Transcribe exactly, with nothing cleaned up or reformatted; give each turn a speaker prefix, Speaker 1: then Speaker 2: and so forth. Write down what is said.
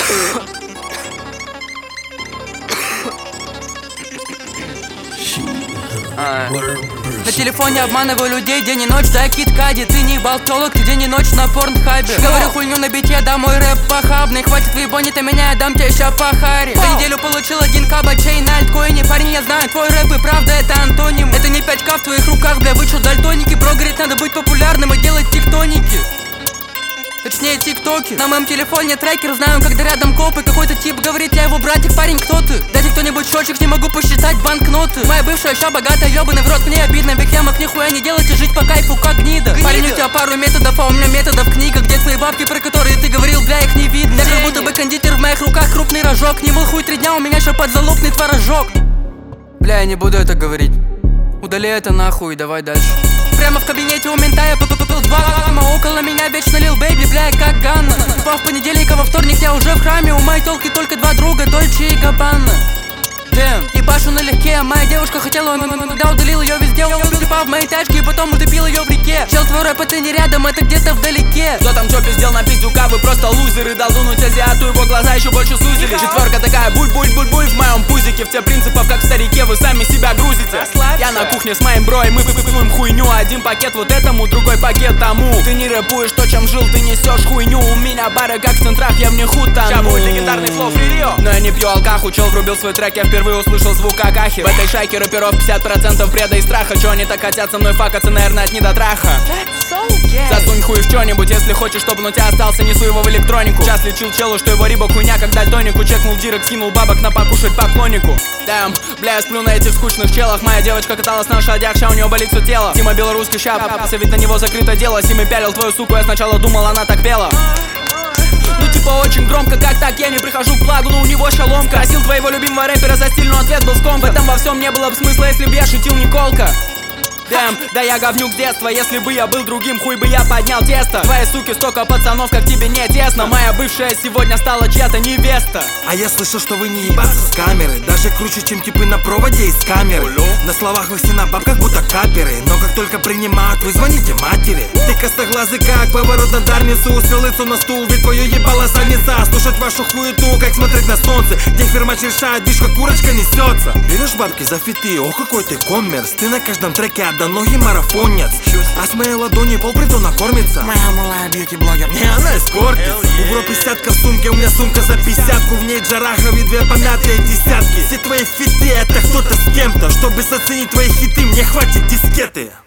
Speaker 1: А. На телефоне обманываю людей день и ночь, да кит-кади. Ты не болтолог, ты день и ночь на порнхабе. Говорю хуйню на бите, да мой рэп похабный. Хватит выебони, ты меня, я дам тебе ща по харе. За неделю получил один кабачей на альткоине. Парень, я знаю, твой рэп и правда это антоним. Это не пять ка в твоих руках, бля, вы чё дальтоники? Бро говорит, надо быть популярным и делать тиктоники. Точнее, тиктоки. На моем телефоне трекер, знаю, когда рядом копы. Какой-то тип говорит, я его братик, парень, кто ты? Дайте кто-нибудь счетчик, не могу посчитать банкноты. Моя бывшая ща богатая, ёбаный в рот, мне обидно. Ведь я мог нихуя не делать и жить по кайфу, как гнида. Гнида. Парень, у тебя пару методов, а у меня методов книга. Где твои бабки, про которые ты говорил, бля, их не видно. Я как будто бы кондитер, в моих руках крупный рожок. Не мыл хуй три дня, у меня еще подзалупный творожок. Бля, я не буду это говорить. Удали это нахуй, давай дальше. Прямо в кабинете у мента я попил два лама. Около меня вечно лил бэйби, бля, как Ганна. По в понедельник, а во вторник я уже в храме. У моей толки только два друга, Дольче и Габбана. Дэм, ебашу налегке. Моя девушка хотела, когда удалил ее везде. Типа в моей тачке и потом утопил ее в реке. Чел, твой рэп, это не рядом, это где-то вдалеке.
Speaker 2: Кто там чё пиздел на пиздюка, вы просто лузеры. Дал дунуть азиату, его глаза еще больше сузили. Четверка такая, буль-буль-буль-буль в моем пузике. В те принципов, как в старике, вы сами себя грузите. Я на кухне с моим бро, и мы выпиваем хуйню. Один пакет вот этому, другой пакет тому. Ты не рэпуешь то, чем жил, ты несешь хуйню. У меня бары как в центрах, я в них утону. Ща будет легендарный флоу фри-рио. Но я не пью алкаху, чел врубил свой трек, я впервые услышал звук акахи. В этой шайке рэперов пятьдесят процентов бреда и страха. Чё они так хотят со мной факаться, наверное, от недотраха.
Speaker 1: So
Speaker 2: засунь хуй в чё-нибудь, если хочешь, чтобы он у тебя остался, несу его в электронику. Сейчас лечил челу, что его риба хуйня, как дальтонику. Чекнул директ, скинул бабок на покушать поклоннику. Дэм, бля, я сплю на этих скучных челах. Моя девочка каталась на лошадях, ща у нее болит все тело. Тима белорусский ща, попался, ведь на него закрыто дело. Симы пялил твою суку, я сначала думал, она так пела. Ну типа очень громко, как так, я не прихожу к благу, но у него шаломка. Просил твоего любимого рэпера за стиль, но ответ был скомкан. В этом во всем не было бы смысла, если бы я шутил Николка. Дэм, да я говнюк с детства. Если бы я был другим, хуй бы я поднял тесто. Твоей суки столько пацанов, как тебе не тесно. Моя бывшая сегодня стала чья-то невеста.
Speaker 3: А я слышал, что вы не ебаться с камеры. Даже круче, чем типы на проводе из камеры. На словах вы все на бабках, будто каперы. Но как только принимают, вы звоните матери. Ты костоглазый, как поворот на дарницу. Успел лицо на стул, ведь твое ебало задница. Слушать вашу хуету, как смотреть на солнце. Где фермач решает, видишь, как курочка несется. Берешь бабки за фиты, о какой ты коммерс. Ты на каждом треке до ноги марафонец. А с моей ладони полпритона кормится.
Speaker 4: Моя малая бьюти-блогер,
Speaker 3: не, она эскортниц. У бро пятьдесятка в сумке, у меня сумка за пятьдесятку. В ней джарахов и две помятые десятки. Все твои фиты, это кто-то с кем-то. Чтобы заценить твои хиты, мне хватит дискеты.